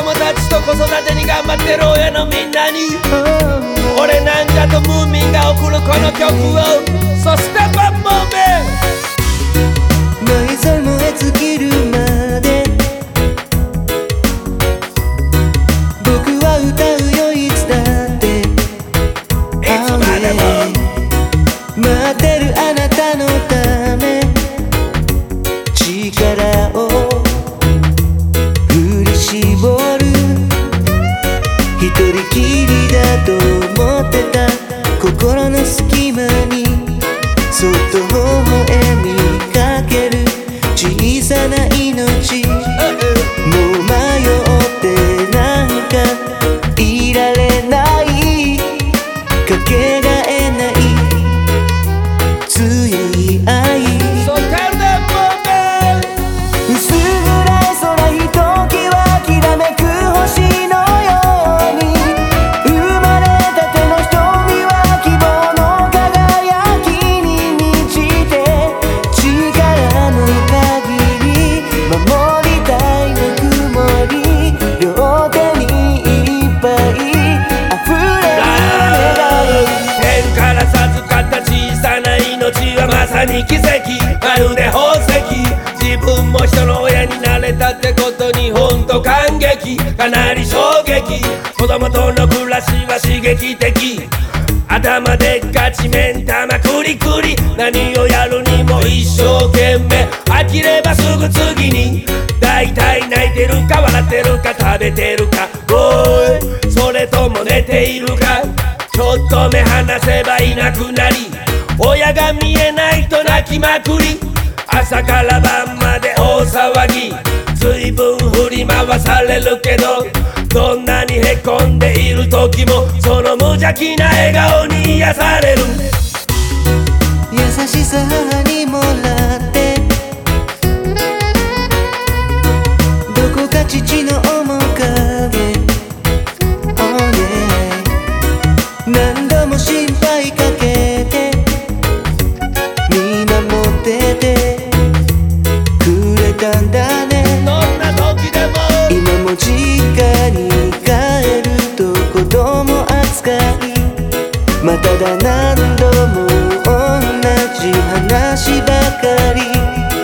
供たちと子育てに頑張ってる親のみんなに俺なんじゃとムーミンが送るこの曲をSo step up moment 毎朝燃え尽きるまで僕は歌うよいつだっていつまでも待ってるあなたのため力を振り絞る一人きりだと思ってた心の隙間にそっと微笑みかける小さな命もう迷ってなんかいられないかけがえない強い愛 So tell them moment 薄暗い空ひときわきらめく星のように生まれたての瞳は希望の輝きに満ちて力の限り守りたいぬくもり両手にいっぱい溢れる願い天から授かった小さな命はまさに奇跡まるで宝石自分も人の親になれたってことにほんと感激かなり衝撃子供との暮らしは刺激的頭でっかち目ん玉クリクリ何をやるにも一生懸命飽きればすぐ次に大体泣いてるか笑ってるか食べてるかおいそれとも寝ているかちょっと目離せばいなくなり親が見えないと泣きまくり朝から晩まで大騒ぎ随分振り回されるけどどんなにへこんでいる時もその無邪気な笑顔に癒される優しさにもらってどこか父の面影、oh yeah、何度も心配かけて見守っててくれたんだねどんな時でも今も実家に帰ると子供扱いまただ何度も同じ話ばかり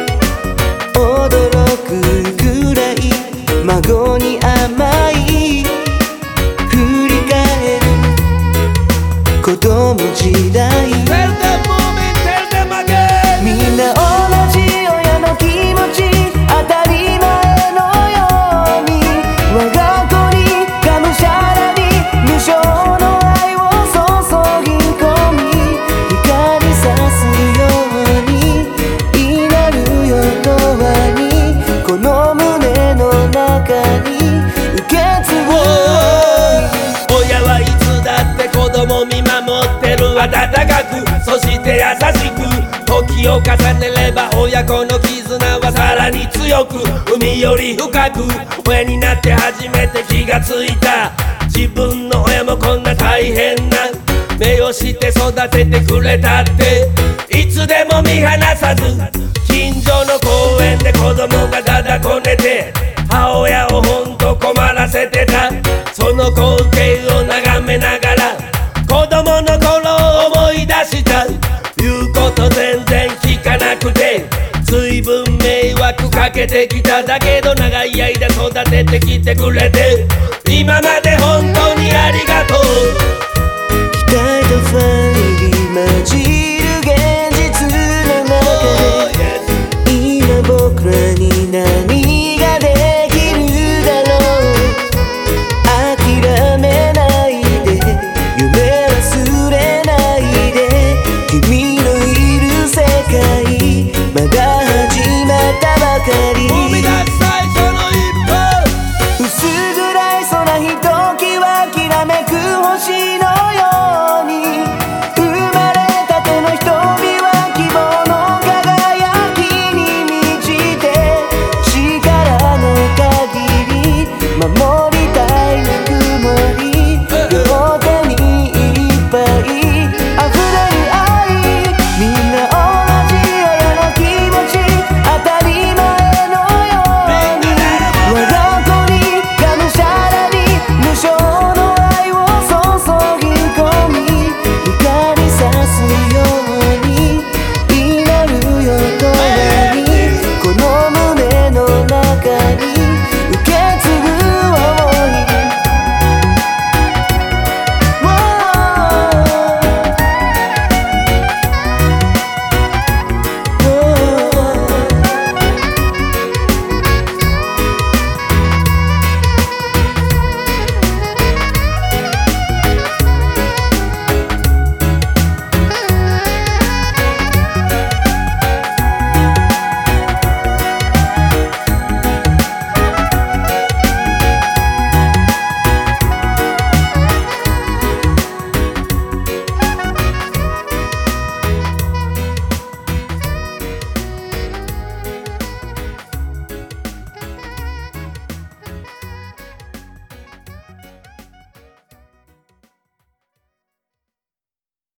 驚くくらい孫に甘い振り返る子供時代 Tell them moment, tell them again みんな同じ親の気持ち当たり前のように我が子にがむしゃらに無償の愛を注ぎ込み光さすように祈るよ永遠にこの胸の中に受け継ぐ親はいつだって子供見守ってる温かくそして優しく時を重ねれば親子の絆はさらに強く海より深く親になって初めて気がついた自分の親もこんな大変な目をして育ててくれたっていつでも見放さず近所の公園で子供がだだこねて母親をほんと困らせてたその光景を眺めながら子供の頃を思い出した言うこと全然聞かなくて随分迷惑かけてきただけど長い間育ててきてくれて今まで本当にありがとう期待とファミリー混じる現実の中で今僕らに何ができるだろう諦めないで夢忘れないで君のいる世界まだ始まったばかり踏み出す最初の一歩薄暗い空ひときわきらめく星の